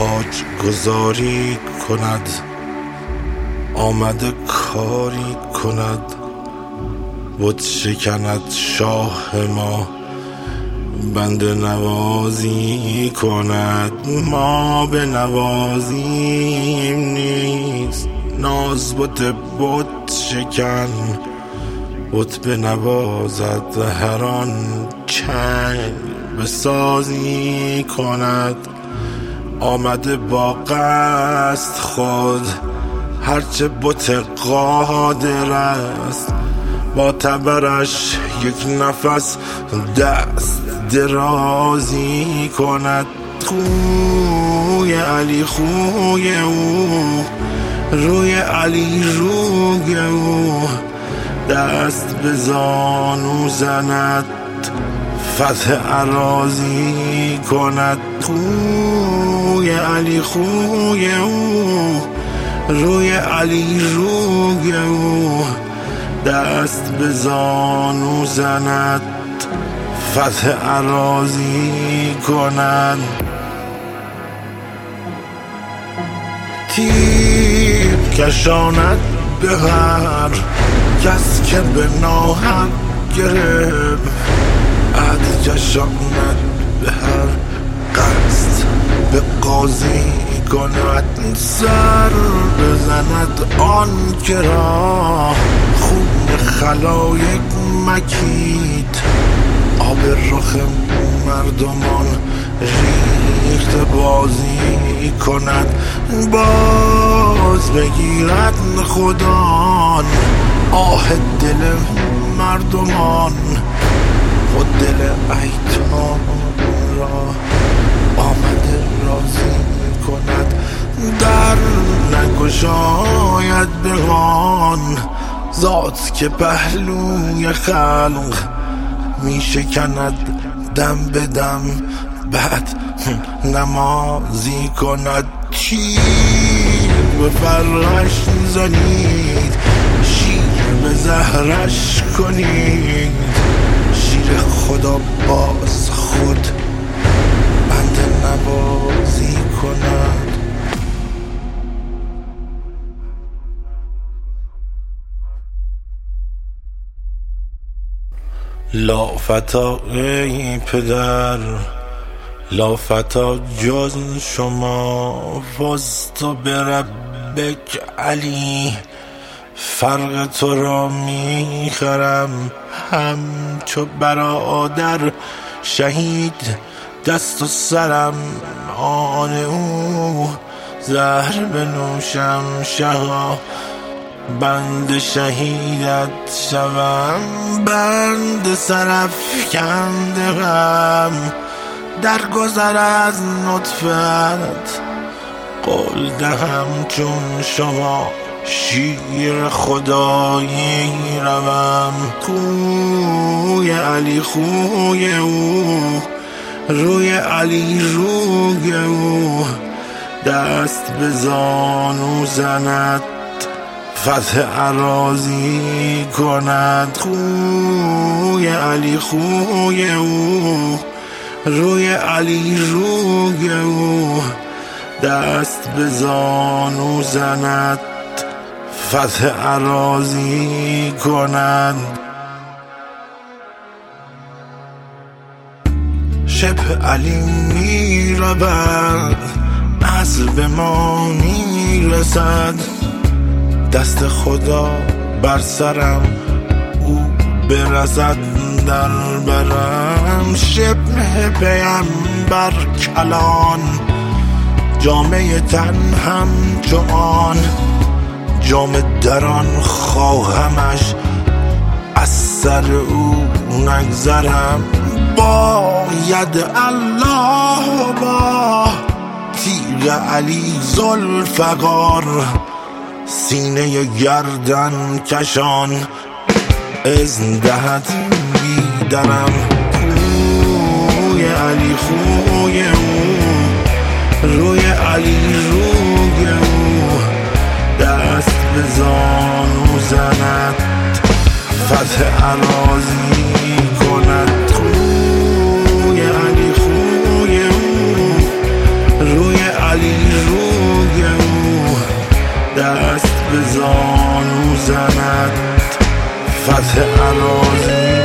تاج گذاری کند، آمده کاری کند، بت شکند شاه ما، بنده نوازی کند. ما به نوازیم نیست، ناز بت شکن، بت بنوازد هر آن چنگ بسازی کند. آمده با قصد خود، هرچه بت قادر است، با تبرش یک نفس دست درازی کند. خوی علی خوی او، روی علی روی او، دست به زانو زند، فتح اراضی کند. خوی علی خوی او، روی علی روی او، دست به زانو زند، فتح اراضی کند. تیر کشاند به هر کس که به ناحق گرفت، عهد کشاند به هر قصد به قاضی کند. سر بزند آن که را خون خلایق مکید، آب رخ مردمان ریخت بازی کند. باز بگیرد خدان آه دل مردمان، خود دل ایتام را آمده راضی کند. در نگشاید بهان ذات که پهلوی خلق می شکند دم به دم، بعد نمازی کند. تیر به فرش زنید، شیر به زهرش کنید، شیر خدا باز خود بنده نوازی کند. لافتا ای پدر، لافتا جز شما، فزت بربک علی، فرق تو را میخرم همچو برادر شهید. دست و سرم آن او، زهر بنوشم شها، بند شهیدت شوم، بند سرافکنده غم. در گذر از نطفت قول دهم چون شما، شیر خدایی روم. خوی علی خوی او، روی علی روی او، دست به زانو زند، فتح اراضی کند. خوی علی خوی او، روی علی روی او، دست به زانو زند، فتح اراضی کند. شبه علی می رود، اصل به ما می رسد، دست خدا بر سرم او برسد در برم. شبه پیمبر کلان، جامعه تن همچو آن، جام دران خواهمش از سر او نگذرم. باید الله با تیغ علی ذوالفقار، سینه گردن کشان اذن دهد بیدرم. خوی علی خوی او، روی علی روی او، دست به زانو زند، فتح اراضی کند. خوی علی خوی او، روی علی دست به زانو زند فتح اراضی